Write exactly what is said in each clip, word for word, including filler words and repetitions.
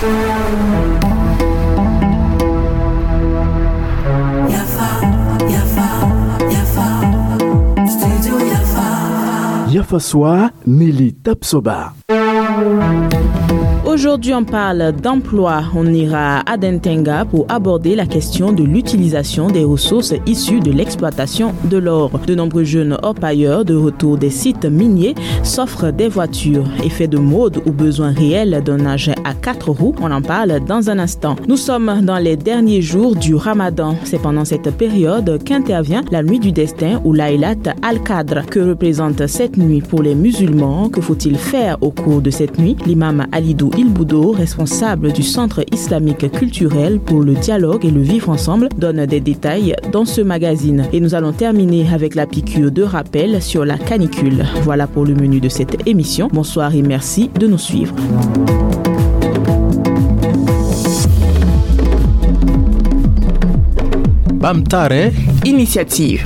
Yafa Soa, Nelly Tapsoba. Aujourd'hui, on parle d'emploi. On ira à Dentenga pour aborder la question de l'utilisation des ressources issues de l'exploitation de l'or. De nombreux jeunes orpailleurs de retour des sites miniers s'offrent des voitures. Effet de mode ou besoin réel d'un engin à quatre roues, on en parle dans un instant. Nous sommes dans les derniers jours du Ramadan. C'est pendant cette période qu'intervient la nuit du destin ou Laylat al-Qadr. Que représente cette nuit pour les musulmans? Que faut-il faire au cours de cette nuit? L'imam Alidou Ilboudo, responsable du Centre islamique culturel pour le dialogue et le vivre ensemble, donne des détails dans ce magazine. Et nous allons terminer avec la piqûre de rappel sur la canicule. Voilà pour le menu de cette émission. Bonsoir et merci de nous suivre. Bamtare Initiative.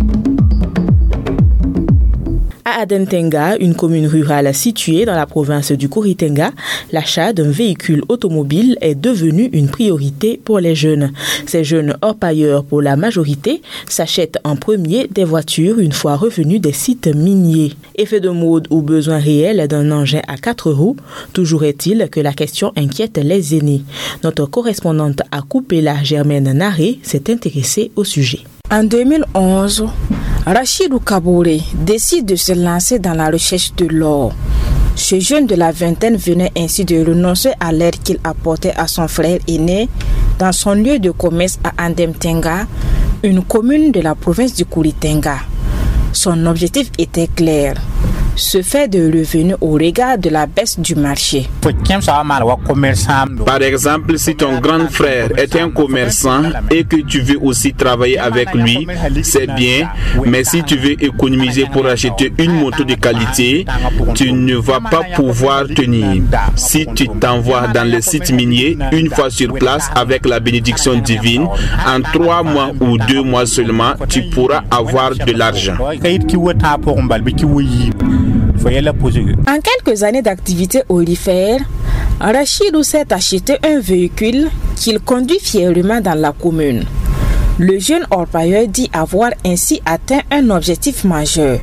À Adentenga, une commune rurale située dans la province du Kouritenga, l'achat d'un véhicule automobile est devenu une priorité pour les jeunes. Ces jeunes orpailleurs, pour la majorité, s'achètent en premier des voitures une fois revenus des sites miniers. Effet de mode ou besoin réel d'un engin à quatre roues, toujours est-il que la question inquiète les aînés. Notre correspondante à Koupela, Germaine Naré, s'est intéressée au sujet. En deux mille onze, Rachidou Kabouré décide de se lancer dans la recherche de l'or. Ce jeune de la vingtaine venait ainsi de renoncer à l'aide qu'il apportait à son frère aîné dans son lieu de commerce à Andemtenga, une commune de la province du Kouritenga. Son objectif était clair: se fait de revenus au regard de la baisse du marché. Par exemple, si ton grand frère est un commerçant et que tu veux aussi travailler avec lui, c'est bien, mais si tu veux économiser pour acheter une moto de qualité, tu ne vas pas pouvoir tenir. Si tu t'envoies dans les sites miniers, une fois sur place avec la bénédiction divine, en trois mois ou deux mois seulement, tu pourras avoir de l'argent. En quelques années d'activité aurifère, Rachidou s'est acheté un véhicule qu'il conduit fièrement dans la commune. Le jeune orpailleur dit avoir ainsi atteint un objectif majeur.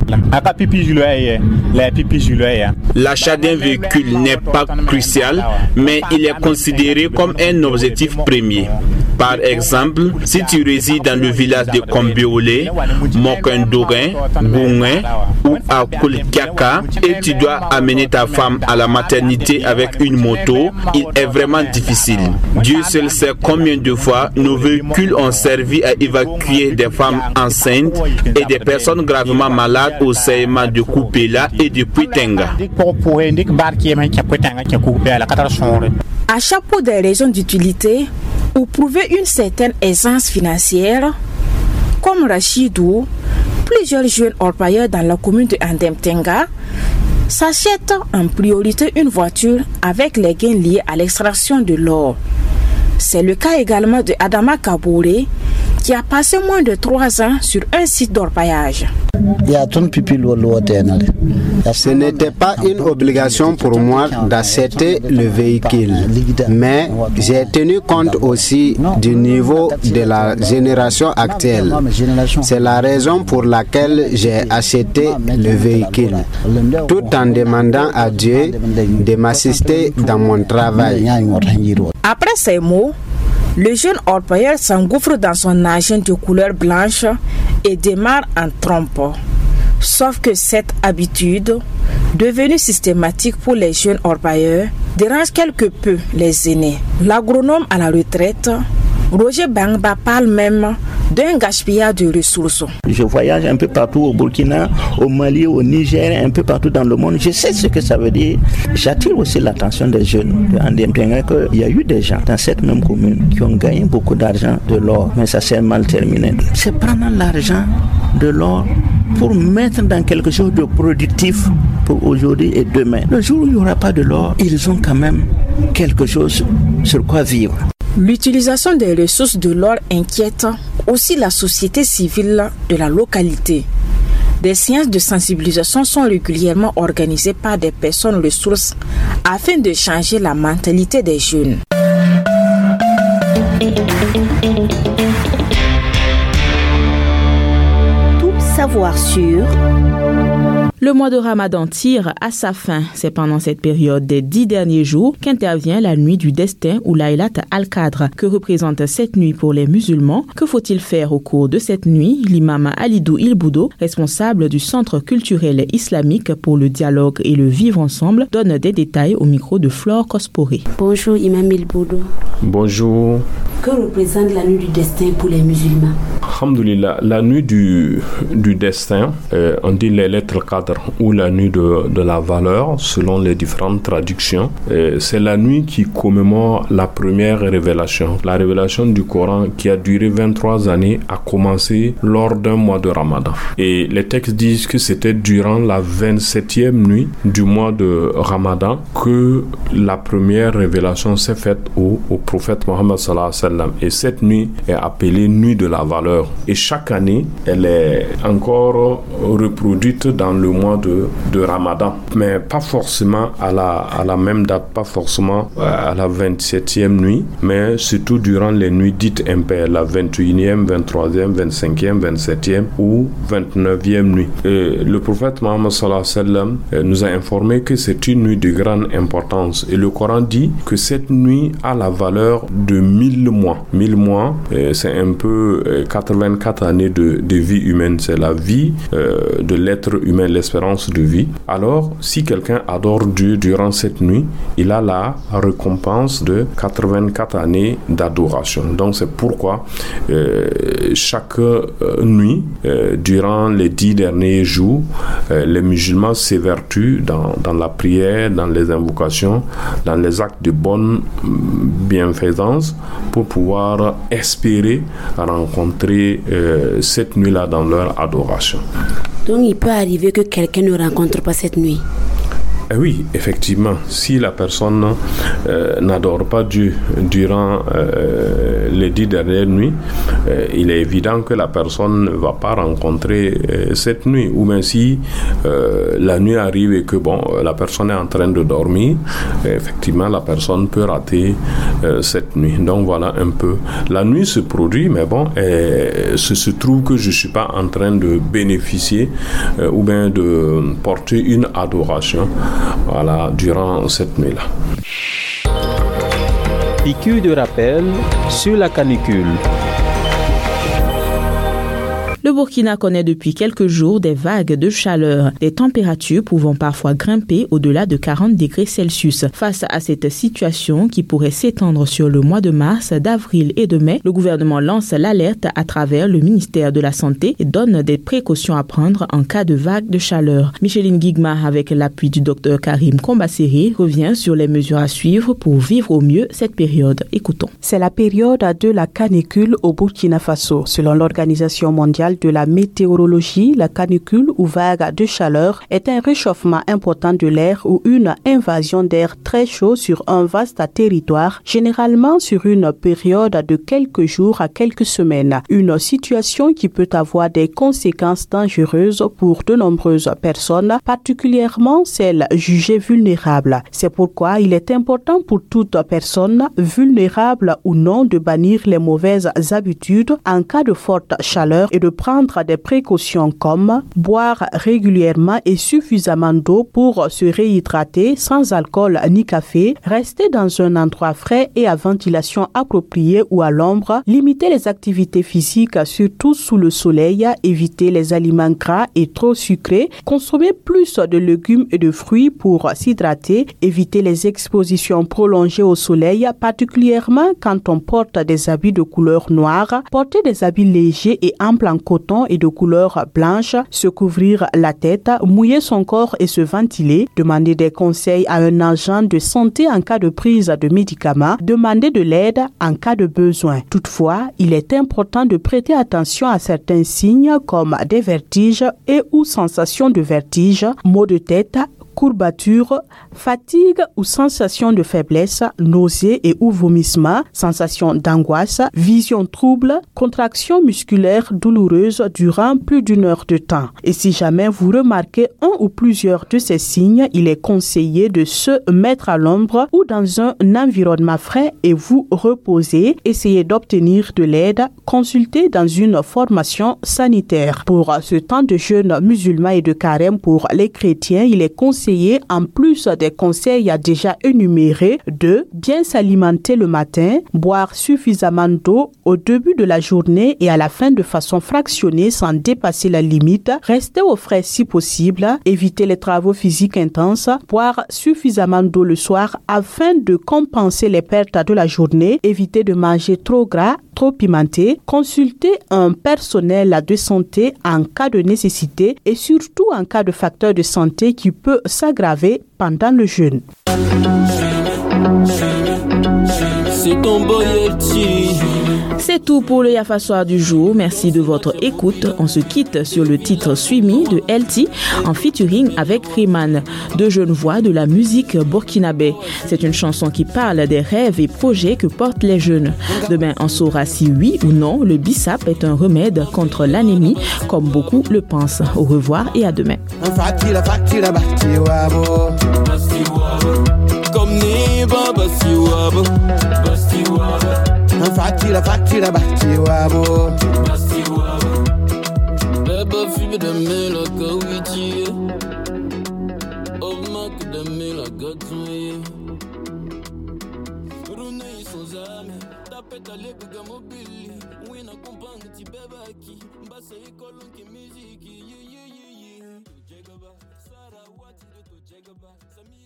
L'achat d'un véhicule n'est pas crucial, mais il est considéré comme un objectif premier. Par exemple, si tu résides dans le village de Kombéolé, Mokendorin, Goungin ou à Koulkiaka et tu dois amener ta femme à la maternité avec une moto, il est vraiment difficile. Dieu seul sait combien de fois nos véhicules ont servi à évacuer des femmes enceintes et des personnes gravement malades au saillement de Koupela et de Puitenga. À chapeau des raisons d'utilité ou prouver une certaine aisance financière, comme Rachidou, plusieurs jeunes orpailleurs dans la commune de Andemtenga s'achètent en priorité une voiture avec les gains liés à l'extraction de l'or. C'est le cas également de Adama Kabouré, qui a passé moins de trois ans sur un site d'orpaillage. Ce n'était pas une obligation pour moi d'acheter le véhicule, mais j'ai tenu compte aussi du niveau de la génération actuelle. C'est la raison pour laquelle j'ai acheté le véhicule, tout en demandant à Dieu de m'assister dans mon travail. Après ces mots, le jeune orpailleur s'engouffre dans son engin de couleur blanche et démarre en trompe. Sauf que cette habitude, devenue systématique pour les jeunes orpailleurs, dérange quelque peu les aînés. L'agronome à la retraite, Roger Bangba, parle même d'un gaspillage de ressources. Je voyage un peu partout au Burkina, au Mali, au Niger, un peu partout dans le monde. Je sais ce que ça veut dire. J'attire aussi l'attention des jeunes de Andemtenga qu'il y a eu des gens dans cette même commune qui ont gagné beaucoup d'argent de l'or, mais ça s'est mal terminé. C'est prendre l'argent de l'or pour mettre dans quelque chose de productif pour aujourd'hui et demain. Le jour où il n'y aura pas de l'or, ils ont quand même quelque chose sur quoi vivre. L'utilisation des ressources de l'or inquiète aussi la société civile de la localité. Des séances de sensibilisation sont régulièrement organisées par des personnes ressources afin de changer la mentalité des jeunes. Tout savoir sur... Le mois de Ramadan tire à sa fin. C'est pendant cette période des dix derniers jours qu'intervient la nuit du destin ou Laylat al-Qadr. Que représente cette nuit pour les musulmans? Que faut-il faire au cours de cette nuit? L'imam Alidou Ilboudo, responsable du Centre culturel islamique pour le dialogue et le vivre ensemble, donne des détails au micro de Flore Kosporé. Bonjour Imam Ilboudo. Bonjour. Que représente la nuit du destin pour les musulmans? Alhamdulillah, la nuit du, du destin, euh, on dit Laylat al-Qadr ou la nuit de, de la valeur selon les différentes traductions. Euh, c'est la nuit qui commémore la première révélation. La révélation du Coran qui a duré vingt-trois années a commencé lors d'un mois de Ramadan. Et les textes disent que c'était durant la vingt-septième nuit du mois de Ramadan que la première révélation s'est faite au, au prophète Mohammed sallallahu alayhi wa sallam. Et cette nuit est appelée nuit de la valeur. Et chaque année, elle est encore reproduite dans le mois de, de Ramadan. Mais pas forcément à la, à la même date, pas forcément à la vingt-septième nuit, mais surtout durant les nuits dites impaires, la vingt et unième, vingt-troisième, vingt-cinquième, vingt-septième ou vingt-neuvième nuit. Et le prophète Mohammed sallallahu alayhi wa sallam nous a informé que c'est une nuit de grande importance. Et le Coran dit que cette nuit a la valeur de mille mois. Mille mois, c'est un peu quatre-vingt-quatre années de, de vie humaine. C'est la vie euh, de l'être humain, l'espérance de vie. Alors, si quelqu'un adore Dieu durant cette nuit, il a la récompense de quatre-vingt-quatre années d'adoration. Donc, c'est pourquoi euh, chaque euh, nuit, euh, durant les dix derniers jours, euh, les musulmans s'évertuent dans, dans la prière, dans les invocations, dans les actes de bonne bienfaisance pour pouvoir espérer rencontrer euh, cette nuit-là dans leur adoration. Donc il peut arriver que quelqu'un ne rencontre pas cette nuit. Eh oui, effectivement, si la personne euh, n'adore pas Dieu durant euh, les dix dernières nuits, euh, il est évident que la personne ne va pas rencontrer euh, cette nuit. Ou bien si euh, la nuit arrive et que bon, la personne est en train de dormir, effectivement, la personne peut rater euh, cette nuit. Donc voilà un peu. La nuit se produit, mais bon, euh, ce se trouve que je ne suis pas en train de bénéficier euh, ou bien de porter une adoration. Voilà, durant cette nuit-là. Piqûre de rappel sur la canicule. Le Burkina connaît depuis quelques jours des vagues de chaleur, des températures pouvant parfois grimper au-delà de quarante degrés Celsius. Face à cette situation qui pourrait s'étendre sur le mois de mars, d'avril et de mai, le gouvernement lance l'alerte à travers le ministère de la Santé et donne des précautions à prendre en cas de vague de chaleur. Micheline Guigma, avec l'appui du docteur Karim Kombasseri, revient sur les mesures à suivre pour vivre au mieux cette période. Écoutons. C'est la période de la canicule au Burkina Faso. Selon l'Organisation mondiale de la météorologie, la canicule ou vague de chaleur est un réchauffement important de l'air ou une invasion d'air très chaud sur un vaste territoire, généralement sur une période de quelques jours à quelques semaines. Une situation qui peut avoir des conséquences dangereuses pour de nombreuses personnes, particulièrement celles jugées vulnérables. C'est pourquoi il est important pour toute personne, vulnérable ou non, de bannir les mauvaises habitudes en cas de forte chaleur et de prendre des précautions comme boire régulièrement et suffisamment d'eau pour se réhydrater sans alcool ni café, rester dans un endroit frais et à ventilation appropriée ou à l'ombre, limiter les activités physiques surtout sous le soleil, éviter les aliments gras et trop sucrés, consommer plus de légumes et de fruits pour s'hydrater, éviter les expositions prolongées au soleil, particulièrement quand on porte des habits de couleur noire, porter des habits légers et amples en coton et de couleur blanche, se couvrir la tête, mouiller son corps et se ventiler, demander des conseils à un agent de santé en cas de prise de médicaments, demander de l'aide en cas de besoin. Toutefois, il est important de prêter attention à certains signes comme des vertiges et ou sensations de vertige, maux de tête, courbatures, fatigue ou sensation de faiblesse, nausées et ou vomissements, sensation d'angoisse, vision trouble, contraction musculaire douloureuse durant plus d'une heure de temps. Et si jamais vous remarquez un ou plusieurs de ces signes, il est conseillé de se mettre à l'ombre ou dans un environnement frais et vous reposer. Essayez d'obtenir de l'aide, consultez dans une formation sanitaire. Pour ce temps de jeûne musulman et de carême pour les chrétiens, il est conseillé, en plus des conseils déjà énumérés, de bien s'alimenter le matin, boire suffisamment d'eau au début de la journée et à la fin de façon fractionnée sans dépasser la limite, rester au frais si possible, éviter les travaux physiques intenses, boire suffisamment d'eau le soir afin de compenser les pertes de la journée, éviter de manger trop gras, trop pimenté, consulter un personnel de santé en cas de nécessité et surtout en cas de facteur de santé qui peut s'aggraver pendant le jeûne. C'est ton boyetti. C'est tout pour le Yafa Soir du jour. Merci de votre écoute. On se quitte sur le titre Suimi de L T en featuring avec Riman, deux jeunes voix de la musique burkinabé. C'est une chanson qui parle des rêves et projets que portent les jeunes. Demain, on saura si oui ou non le bissap est un remède contre l'anémie, comme beaucoup le pensent. Au revoir et à demain. Fatira, fatira, batiwabo. Beba fibe de mela kawiti. Oh mak de mela gatouye. Rune sans âme, tapette à l'époque mobile. Oui, na comprendre ti beba qui. Basse école qui musique.